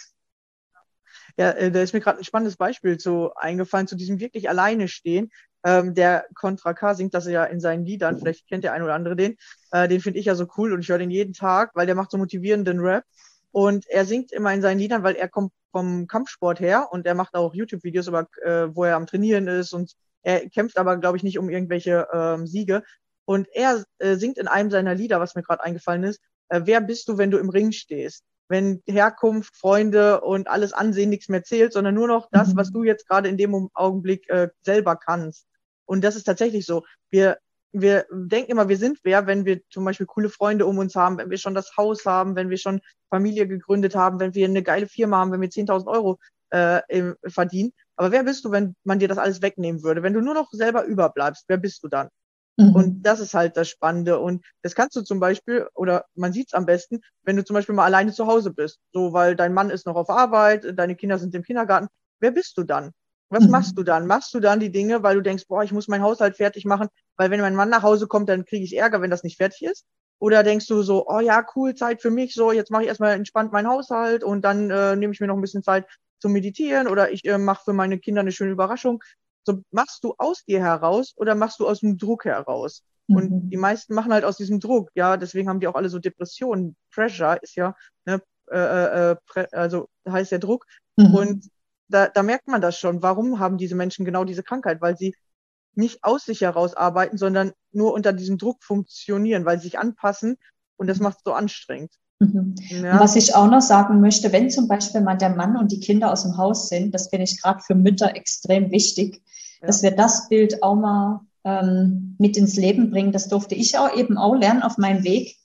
B: Ja, äh, da ist mir gerade ein spannendes Beispiel so eingefallen, zu diesem wirklich alleine stehen. Ähm, der Contra K singt das ja in seinen Liedern, vielleicht kennt der ein oder andere den. Äh, den finde ich ja so cool und ich höre den jeden Tag, weil der macht so motivierenden Rap. Und er singt immer in seinen Liedern, weil er kommt vom Kampfsport her und er macht auch YouTube-Videos, über, äh, wo er am Trainieren ist und er kämpft aber, glaube ich, nicht um irgendwelche ähm, Siege. Und er äh, singt in einem seiner Lieder, was mir gerade eingefallen ist, äh, wer bist du, wenn du im Ring stehst? Wenn Herkunft, Freunde und alles Ansehen nichts mehr zählt, sondern nur noch das, was du jetzt gerade in dem Augenblick äh, selber kannst. Und das ist tatsächlich so. Wir, wir denken immer, wir sind wer, wenn wir zum Beispiel coole Freunde um uns haben, wenn wir schon das Haus haben, wenn wir schon Familie gegründet haben, wenn wir eine geile Firma haben, wenn wir zehntausend Euro äh, im, verdienen. Aber wer bist du, wenn man dir das alles wegnehmen würde? Wenn du nur noch selber überbleibst, wer bist du dann? Mhm. Und das ist halt das Spannende. Und das kannst du zum Beispiel, oder man sieht es am besten, wenn du zum Beispiel mal alleine zu Hause bist. So, weil dein Mann ist noch auf Arbeit, deine Kinder sind im Kindergarten. Wer bist du dann? Was mhm. machst du dann? Machst du dann die Dinge, weil du denkst, boah, ich muss meinen Haushalt fertig machen, weil wenn mein Mann nach Hause kommt, dann kriege ich Ärger, wenn das nicht fertig ist? Oder denkst du so, oh ja, cool, Zeit für mich, so, jetzt mache ich erstmal entspannt meinen Haushalt und dann äh, nehme ich mir noch ein bisschen Zeit zum Meditieren oder ich äh, mache für meine Kinder eine schöne Überraschung. So, machst du aus dir heraus oder machst du aus dem Druck heraus? Mhm. Und die meisten machen halt aus diesem Druck, ja, deswegen haben die auch alle so Depressionen. Pressure ist ja, ne, äh, äh, pre, also heißt ja Druck. Mhm. Und da, da merkt man das schon. Warum haben diese Menschen genau diese Krankheit? Weil sie nicht aus sich heraus arbeiten, sondern nur unter diesem Druck funktionieren, weil sie sich anpassen und das macht es so anstrengend.
C: Mhm. Ja. Und was ich auch noch sagen möchte, wenn zum Beispiel mal der Mann und die Kinder aus dem Haus sind, das finde ich gerade für Mütter extrem wichtig, ja. dass wir das Bild auch mal ähm, mit ins Leben bringen. Das durfte ich auch eben auch lernen auf meinem Weg.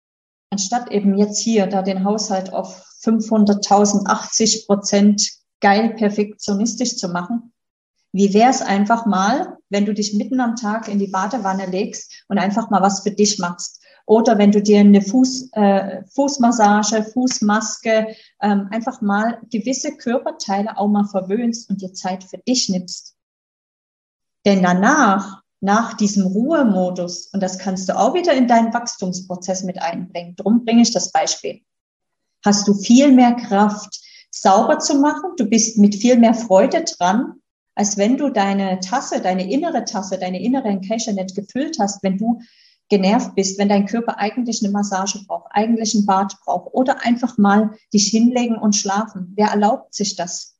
C: Anstatt eben jetzt hier da den Haushalt auf fünfhunderttausend, achtzig Prozent geil perfektionistisch zu machen. Wie wäre es einfach mal, wenn du dich mitten am Tag in die Badewanne legst und einfach mal was für dich machst? Oder wenn du dir eine Fuß, äh, Fußmassage, Fußmaske, ähm, einfach mal gewisse Körperteile auch mal verwöhnst und dir Zeit für dich nimmst. Denn danach, nach diesem Ruhemodus, und das kannst du auch wieder in deinen Wachstumsprozess mit einbringen, darum bringe ich das Beispiel, hast du viel mehr Kraft, sauber zu machen, du bist mit viel mehr Freude dran, als wenn du deine Tasse, deine innere Tasse, deine innere Kescher nicht gefüllt hast, wenn du genervt bist, wenn dein Körper eigentlich eine Massage braucht, eigentlich ein Bad braucht oder einfach mal dich hinlegen und schlafen. Wer erlaubt sich das?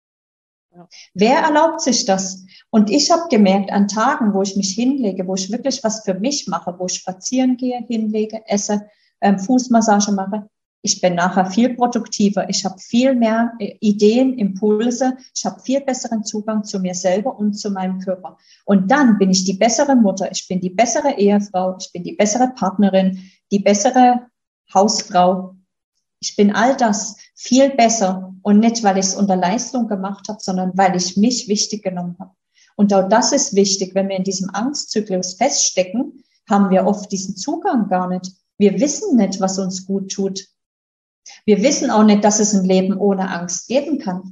C: Ja. Wer erlaubt sich das? Und ich habe gemerkt, an Tagen, wo ich mich hinlege, wo ich wirklich was für mich mache, wo ich spazieren gehe, hinlege, esse, ähm, Fußmassage mache, ich bin nachher viel produktiver, ich habe viel mehr Ideen, Impulse, ich habe viel besseren Zugang zu mir selber und zu meinem Körper. Und dann bin ich die bessere Mutter, ich bin die bessere Ehefrau, ich bin die bessere Partnerin, die bessere Hausfrau. Ich bin all das viel besser und nicht, weil ich es unter Leistung gemacht habe, sondern weil ich mich wichtig genommen habe. Und auch das ist wichtig, wenn wir in diesem Angstzyklus feststecken, haben wir oft diesen Zugang gar nicht. Wir wissen nicht, was uns gut tut. Wir wissen auch nicht, dass es ein Leben ohne Angst geben kann.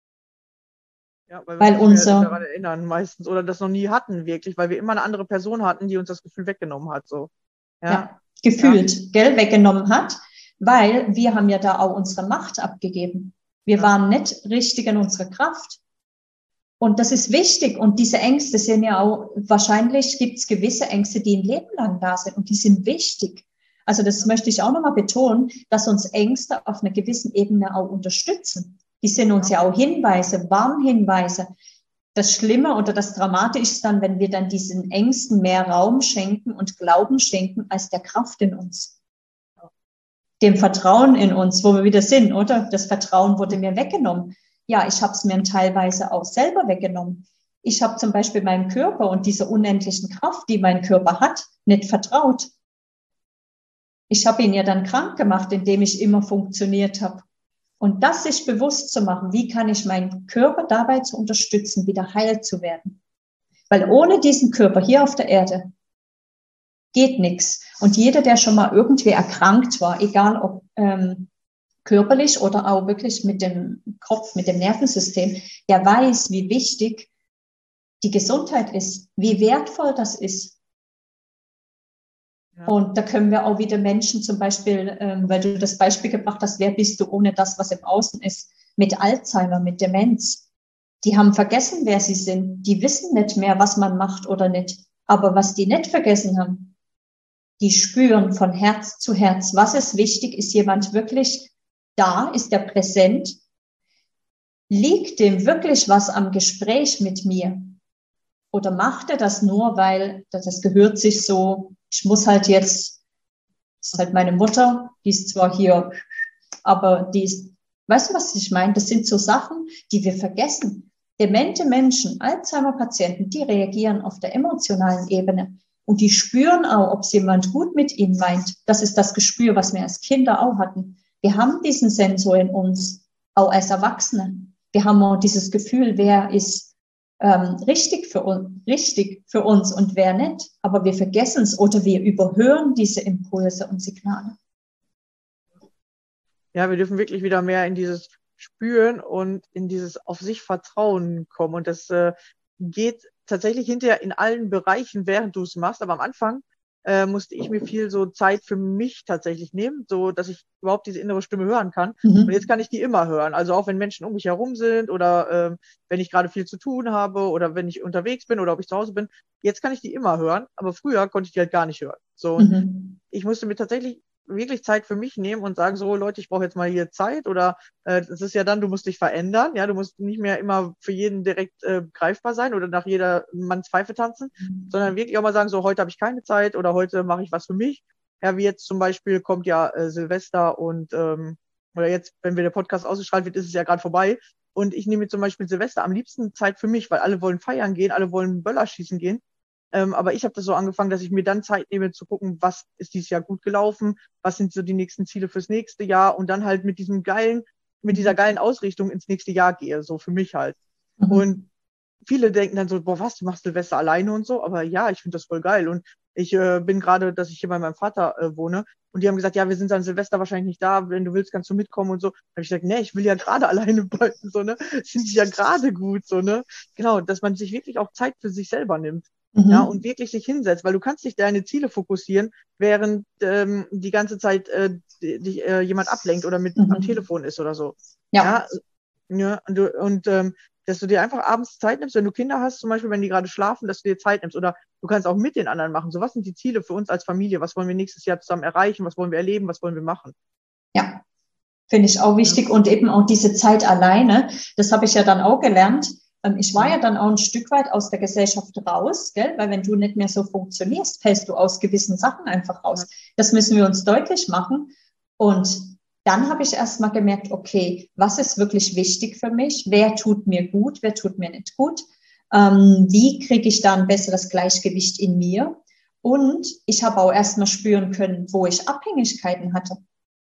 B: Ja, weil wir
C: weil
B: uns
C: unser
B: daran erinnern meistens oder das noch nie hatten wirklich, weil wir immer eine andere Person hatten, die uns das Gefühl weggenommen hat. So. Ja,
C: ja gefühlt, ja. Gell, weggenommen hat, weil wir haben ja da auch unsere Macht abgegeben. Wir ja. waren nicht richtig in unserer Kraft. Und das ist wichtig. Und diese Ängste sind ja auch, wahrscheinlich gibt es gewisse Ängste, die ein Leben lang da sind und die sind wichtig. Also das möchte ich auch nochmal betonen, dass uns Ängste auf einer gewissen Ebene auch unterstützen. Die sind uns ja auch Hinweise, Warnhinweise. Das Schlimme oder das Dramatische ist dann, wenn wir dann diesen Ängsten mehr Raum schenken und Glauben schenken als der Kraft in uns. Dem Vertrauen in uns, wo wir wieder sind, oder? Das Vertrauen wurde mir weggenommen. Ja, ich habe es mir teilweise auch selber weggenommen. Ich habe zum Beispiel meinem Körper und dieser unendlichen Kraft, die mein Körper hat, nicht vertraut. Ich habe ihn ja dann krank gemacht, indem ich immer funktioniert habe. Und das sich bewusst zu machen, wie kann ich meinen Körper dabei zu unterstützen, wieder heil zu werden. Weil ohne diesen Körper hier auf der Erde geht nichts. Und jeder, der schon mal irgendwie erkrankt war, egal ob ähm, körperlich oder auch wirklich mit dem Kopf, mit dem Nervensystem, der weiß, wie wichtig die Gesundheit ist, wie wertvoll das ist. Ja. Und da können wir auch wieder Menschen zum Beispiel, ähm, weil du das Beispiel gebracht hast, wer bist du ohne das, was im Außen ist, mit Alzheimer, mit Demenz. Die haben vergessen, wer sie sind. Die wissen nicht mehr, was man macht oder nicht. Aber was die nicht vergessen haben, die spüren von Herz zu Herz, was ist wichtig, ist jemand wirklich da, ist er präsent, liegt dem wirklich was am Gespräch mit mir? Oder macht er das nur, weil das gehört sich so, ich muss halt jetzt, das ist halt meine Mutter, die ist zwar hier, aber die ist, weißt du, was ich meine? Das sind so Sachen, die wir vergessen. Demente Menschen, Alzheimer-Patienten, die reagieren auf der emotionalen Ebene. Und die spüren auch, ob es jemand gut mit ihnen meint. Das ist das Gespür, was wir als Kinder auch hatten. Wir haben diesen Sensor in uns, auch als Erwachsene. Wir haben auch dieses Gefühl, wer ist ähm, richtig für uns, richtig für uns und wer nicht. Aber wir vergessen es oder wir überhören diese Impulse und Signale.
B: Ja, wir dürfen wirklich wieder mehr in dieses Spüren und in dieses auf sich Vertrauen kommen. Und das äh, geht tatsächlich hinterher in allen Bereichen, während du es machst. Aber am Anfang äh, musste ich mir viel so Zeit für mich tatsächlich nehmen, so dass ich überhaupt diese innere Stimme hören kann. Mhm. Und jetzt kann ich die immer hören. Also auch wenn Menschen um mich herum sind oder äh, wenn ich gerade viel zu tun habe oder wenn ich unterwegs bin oder ob ich zu Hause bin. Jetzt kann ich die immer hören. Aber früher konnte ich die halt gar nicht hören. So, und mhm. ich musste mir tatsächlich wirklich Zeit für mich nehmen und sagen, so Leute, ich brauche jetzt mal hier Zeit oder äh, das ist ja dann, du musst dich verändern, ja, du musst nicht mehr immer für jeden direkt äh, greifbar sein oder nach jeder Manns Pfeife tanzen, mhm. sondern wirklich auch mal sagen, so heute habe ich keine Zeit oder heute mache ich was für mich. Ja, wie jetzt zum Beispiel kommt ja äh, Silvester und ähm, oder jetzt, wenn wir der Podcast ausgestrahlt wird, ist es ja gerade vorbei und ich nehme zum Beispiel Silvester am liebsten Zeit für mich, weil alle wollen feiern gehen, alle wollen Böller schießen gehen. Ähm, aber ich habe das so angefangen, dass ich mir dann Zeit nehme zu gucken, was ist dieses Jahr gut gelaufen, was sind so die nächsten Ziele fürs nächste Jahr und dann halt mit diesem geilen, mit dieser geilen Ausrichtung ins nächste Jahr gehe, so für mich halt. Mhm. Und viele denken dann so, boah, was, du machst Silvester alleine und so, aber ja, ich finde das voll geil und ich äh, bin gerade, dass ich hier bei meinem Vater äh, wohne und die haben gesagt, ja, wir sind an Silvester wahrscheinlich nicht da, wenn du willst, kannst du mitkommen und so. Da habe ich gesagt, nee, ich will ja gerade alleine bleiben, so, ne, das finde ich ja gerade gut, so, ne, genau, dass man sich wirklich auch Zeit für sich selber nimmt. Mhm. Ja, und wirklich sich hinsetzt, weil du kannst dich deine Ziele fokussieren, während ähm, die ganze Zeit äh, dich äh, jemand ablenkt oder mit mhm. am Telefon ist oder so. Ja. Ja, ja und, du, und ähm, dass du dir einfach abends Zeit nimmst, wenn du Kinder hast, zum Beispiel, wenn die gerade schlafen, dass du dir Zeit nimmst. Oder du kannst auch mit den anderen machen. So, was sind die Ziele für uns als Familie? Was wollen wir nächstes Jahr zusammen erreichen? Was wollen wir erleben? Was wollen wir machen?
C: Ja, finde ich auch wichtig. Ja. Und eben auch diese Zeit alleine, das habe ich ja dann auch gelernt. Ich war ja dann auch ein Stück weit aus der Gesellschaft raus, gell? Weil wenn du nicht mehr so funktionierst, fällst du aus gewissen Sachen einfach raus. Das müssen wir uns deutlich machen. Und dann habe ich erst mal gemerkt, okay, was ist wirklich wichtig für mich? Wer tut mir gut? Wer tut mir nicht gut? Ähm, wie kriege ich da ein besseres Gleichgewicht in mir? Und ich habe auch erst mal spüren können, wo ich Abhängigkeiten hatte.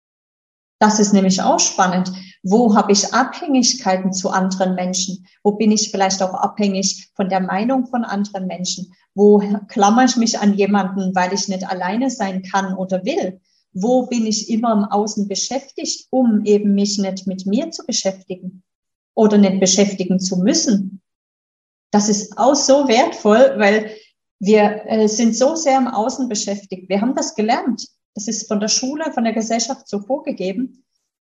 C: Das ist nämlich auch spannend. Wo habe ich Abhängigkeiten zu anderen Menschen? Wo bin ich vielleicht auch abhängig von der Meinung von anderen Menschen? Wo klammere ich mich an jemanden, weil ich nicht alleine sein kann oder will? Wo bin ich immer im Außen beschäftigt, um eben mich nicht mit mir zu beschäftigen oder nicht beschäftigen zu müssen? Das ist auch so wertvoll, weil wir äh, sind so sehr im Außen beschäftigt. Wir haben das gelernt. Das ist von der Schule, von der Gesellschaft so vorgegeben.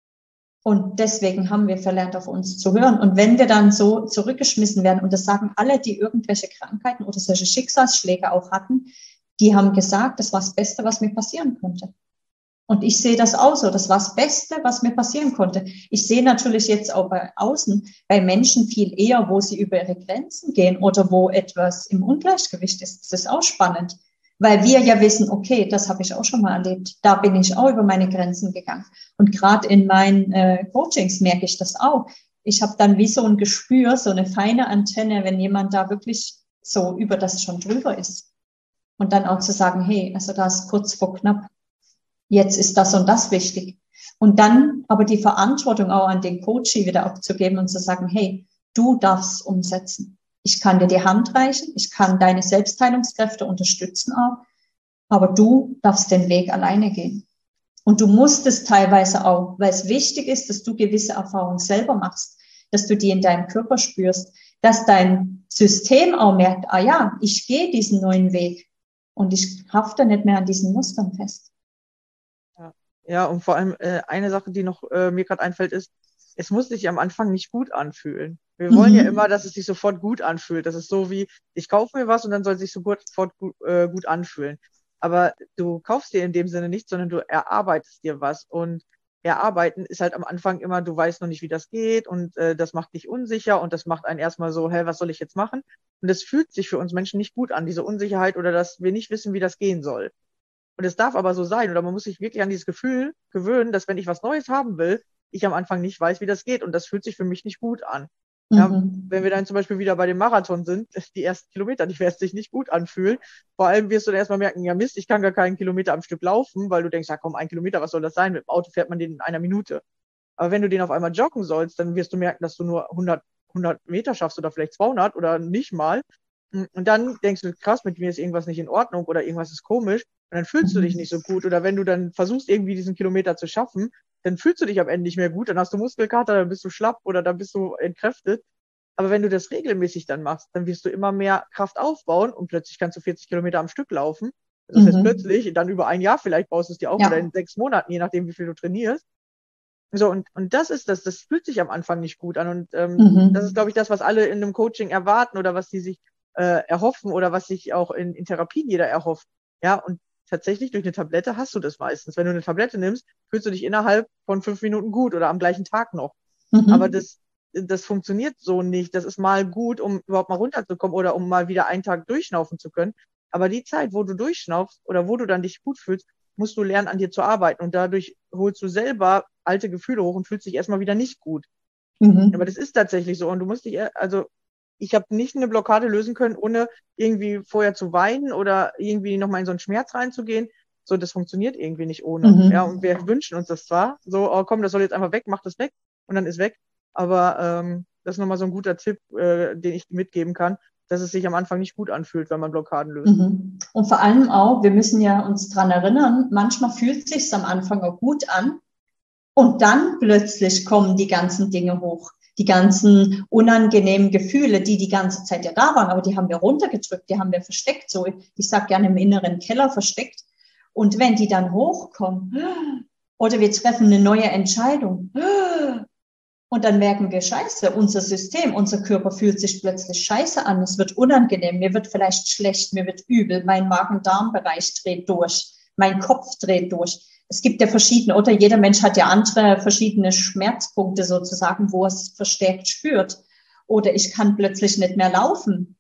C: Und deswegen haben wir verlernt, auf uns zu hören. Und wenn wir dann so zurückgeschmissen werden, und das sagen alle, die irgendwelche Krankheiten oder solche Schicksalsschläge auch hatten, die haben gesagt, das war das Beste, was mir passieren konnte. Und ich sehe das auch so. Das war das Beste, was mir passieren konnte. Ich sehe natürlich jetzt auch bei außen, bei Menschen viel eher, wo sie über ihre Grenzen gehen oder wo etwas im Ungleichgewicht ist. Das ist auch spannend. Weil wir ja wissen, okay, das habe ich auch schon mal erlebt. Da bin ich auch über meine Grenzen gegangen. Und gerade in meinen äh, Coachings merke ich das auch. Ich habe dann wie so ein Gespür, so eine feine Antenne, wenn jemand da wirklich so über das schon drüber ist. Und dann auch zu sagen, hey, also da ist kurz vor knapp. Jetzt ist das und das wichtig. Und dann aber die Verantwortung auch an den Coach wieder abzugeben und zu sagen, hey, du darfst umsetzen. Ich kann dir die Hand reichen, ich kann deine Selbstheilungskräfte unterstützen auch, aber du darfst den Weg alleine gehen. Und du musst es teilweise auch, weil es wichtig ist, dass du gewisse Erfahrungen selber machst, dass du die in deinem Körper spürst, dass dein System auch merkt, ah ja, ich gehe diesen neuen Weg und ich hafte nicht mehr an diesen Mustern fest.
B: Ja, ja, und vor allem äh, eine Sache, die noch äh, mir gerade einfällt, ist, es muss sich am Anfang nicht gut anfühlen. Wir wollen ja
C: Mhm.
B: immer, dass es sich sofort gut anfühlt. Das ist so wie, ich kaufe mir was und dann soll es sich sofort gut, äh, gut anfühlen. Aber du kaufst dir in dem Sinne nichts, sondern du erarbeitest dir was. Und erarbeiten ist halt am Anfang immer, du weißt noch nicht, wie das geht und äh, das macht dich unsicher und das macht einen erstmal so, hä, was soll ich jetzt machen? Und das fühlt sich für uns Menschen nicht gut an, diese Unsicherheit oder dass wir nicht wissen, wie das gehen soll. Und es darf aber so sein oder man muss sich wirklich an dieses Gefühl gewöhnen, dass wenn ich was Neues haben will, ich am Anfang nicht weiß, wie das geht und das fühlt sich für mich nicht gut an. Ja,
C: Mhm.
B: wenn wir dann zum Beispiel wieder bei dem Marathon sind, die ersten Kilometer, die werden sich nicht gut anfühlen. Vor allem wirst du dann erstmal merken, ja Mist, ich kann gar keinen Kilometer am Stück laufen, weil du denkst, ja komm, ein Kilometer, was soll das sein? Mit dem Auto fährt man den in einer Minute. Aber wenn du den auf einmal joggen sollst, dann wirst du merken, dass du nur hundert, hundert Meter schaffst oder vielleicht zweihundert oder nicht mal. Und dann denkst du, krass, mit mir ist irgendwas nicht in Ordnung oder irgendwas ist komisch. Und dann fühlst du dich nicht so gut. Oder wenn du dann versuchst, irgendwie diesen Kilometer zu schaffen, dann fühlst du dich am Ende nicht mehr gut. Dann hast du Muskelkater, dann bist du schlapp oder dann bist du entkräftet. Aber wenn du das regelmäßig dann machst, dann wirst du immer mehr Kraft aufbauen und plötzlich kannst du vierzig Kilometer am Stück laufen. Das heißt
C: Mhm.
B: plötzlich, dann über ein Jahr vielleicht baust du es dir auf
C: Ja.
B: oder in sechs Monaten, je nachdem, wie viel du trainierst. So, und, und das ist das, das fühlt sich am Anfang nicht gut an. Und ähm,
C: Mhm.
B: das ist, glaube ich, das, was alle in einem Coaching erwarten oder was die sich äh, erhoffen oder was sich auch in, in Therapien jeder erhofft. Ja, und tatsächlich durch eine Tablette hast du das meistens. Wenn du eine Tablette nimmst, fühlst du dich innerhalb von fünf Minuten gut oder am gleichen Tag noch.
C: Mhm.
B: Aber das, das funktioniert so nicht. Das ist mal gut, um überhaupt mal runterzukommen oder um mal wieder einen Tag durchschnaufen zu können. Aber die Zeit, wo du durchschnaufst oder wo du dann dich gut fühlst, musst du lernen, an dir zu arbeiten. Und dadurch holst du selber alte Gefühle hoch und fühlst dich erstmal wieder nicht gut.
C: Mhm.
B: Aber das ist tatsächlich so. Und du musst dich, also ich habe nicht eine Blockade lösen können, ohne irgendwie vorher zu weinen oder irgendwie nochmal in so einen Schmerz reinzugehen. So, das funktioniert irgendwie nicht ohne.
C: Mhm.
B: Ja, und wir wünschen uns das zwar. So, oh komm, das soll jetzt einfach weg, mach das weg und dann ist weg. Aber ähm, das ist nochmal so ein guter Tipp, äh, den ich mitgeben kann, dass es sich am Anfang nicht gut anfühlt, wenn man Blockaden löst.
C: Mhm. Und vor allem auch, wir müssen ja uns dran erinnern, manchmal fühlt es sich am Anfang auch gut an und dann plötzlich kommen die ganzen Dinge hoch. Die ganzen unangenehmen Gefühle, die die ganze Zeit ja da waren, aber die haben wir runtergedrückt, die haben wir versteckt, so, ich sage gerne im inneren Keller versteckt. Und wenn die dann hochkommen oder wir treffen eine neue Entscheidung und dann merken wir, scheiße, unser System, unser Körper fühlt sich plötzlich scheiße an, es wird unangenehm, mir wird vielleicht schlecht, mir wird übel, mein Magen-Darm-Bereich dreht durch, mein Kopf dreht durch. Es gibt ja verschiedene, oder jeder Mensch hat ja andere verschiedene Schmerzpunkte sozusagen, wo es verstärkt spürt. Oder ich kann plötzlich nicht mehr laufen,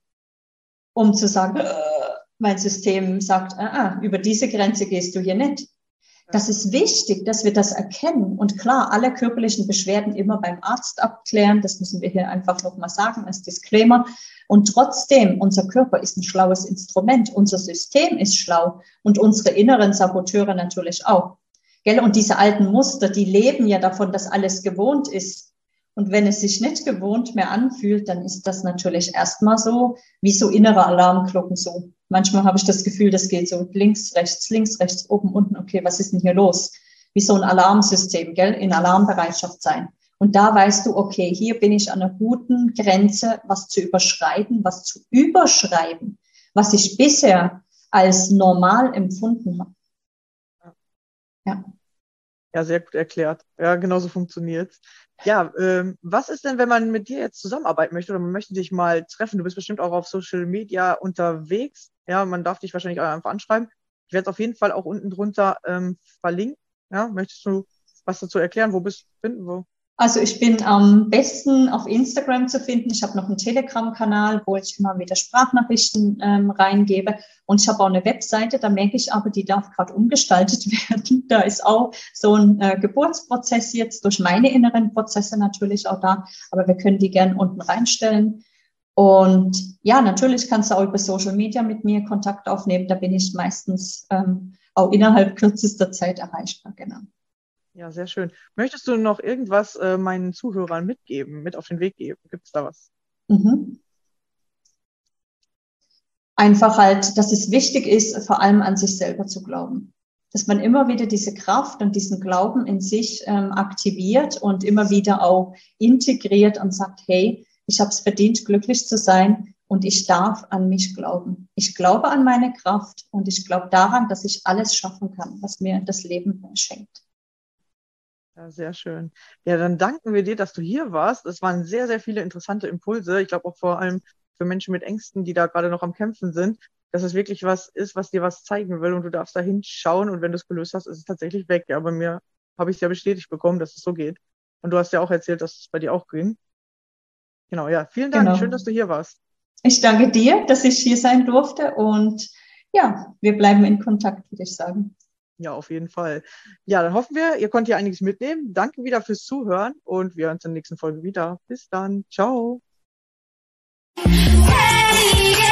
C: um zu sagen, äh, mein System sagt, ah, über diese Grenze gehst du hier nicht. Das ist wichtig, dass wir das erkennen. Und klar, alle körperlichen Beschwerden immer beim Arzt abklären. Das müssen wir hier einfach nochmal sagen als Disclaimer. Und trotzdem, unser Körper ist ein schlaues Instrument. Unser System ist schlau und unsere inneren Saboteure natürlich auch. Gell? Und diese alten Muster, die leben ja davon, dass alles gewohnt ist. Und wenn es sich nicht gewohnt mehr anfühlt, dann ist das natürlich erstmal so, wie so innere Alarmglocken so. Manchmal habe ich das Gefühl, das geht so links, rechts, links, rechts, oben, unten. Okay, was ist denn hier los? Wie so ein Alarmsystem, gell? In Alarmbereitschaft sein. Und da weißt du, okay, hier bin ich an einer guten Grenze, was zu überschreiten, was zu überschreiben, was ich bisher als normal empfunden habe. Ja.
B: Ja, sehr gut erklärt. Ja, genau so funktioniert's. Ja, ähm, was ist denn, wenn man mit dir jetzt zusammenarbeiten möchte oder man möchte dich mal treffen? Du bist bestimmt auch auf Social Media unterwegs. Ja, man darf dich wahrscheinlich auch einfach anschreiben. Ich werde es auf jeden Fall auch unten drunter ähm, verlinken. Ja, möchtest du was dazu erklären? Wo bist du? Wo?
C: Also ich bin am besten auf Instagram zu finden. Ich habe noch einen Telegram-Kanal, wo ich immer wieder Sprachnachrichten ähm, reingebe. Und ich habe auch eine Webseite, da merke ich aber, die darf gerade umgestaltet werden. Da ist auch so ein äh, Geburtsprozess jetzt durch meine inneren Prozesse natürlich auch da. Aber wir können die gerne unten reinstellen. Und ja, natürlich kannst du auch über Social Media mit mir Kontakt aufnehmen. Da bin ich meistens ähm, auch innerhalb kürzester Zeit erreichbar, genau.
B: Ja, sehr schön. Möchtest du noch irgendwas äh, meinen Zuhörern mitgeben, mit auf den Weg geben? Gibt es da was?
C: Mhm. einfach halt, dass es wichtig ist, vor allem an sich selber zu glauben. Dass man immer wieder diese Kraft und diesen Glauben in sich ähm, aktiviert und immer wieder auch integriert und sagt, hey, ich habe es verdient, glücklich zu sein und ich darf an mich glauben. Ich glaube an meine Kraft und ich glaube daran, dass ich alles schaffen kann, was mir das Leben schenkt.
B: Ja, sehr schön. Ja, dann danken wir dir, dass du hier warst. Es waren sehr, sehr viele interessante Impulse. Ich glaube auch vor allem für Menschen mit Ängsten, die da gerade noch am Kämpfen sind, dass es wirklich was ist, was dir was zeigen will und du darfst da hinschauen und wenn du es gelöst hast, ist es tatsächlich weg. Ja, bei mir habe ich es ja bestätigt bekommen, dass es so geht. Und du hast ja auch erzählt, dass es bei dir auch ging. Genau, ja, vielen Dank.
C: Genau.
B: Schön, dass du hier warst.
C: Ich danke dir, dass ich hier sein durfte und ja, wir bleiben in Kontakt, würde ich sagen.
B: Ja, auf jeden Fall. Ja, dann hoffen wir, ihr könnt hier einiges mitnehmen. Danke wieder fürs Zuhören und wir hören uns in der nächsten Folge wieder. Bis dann. Ciao.
A: Hey, yeah.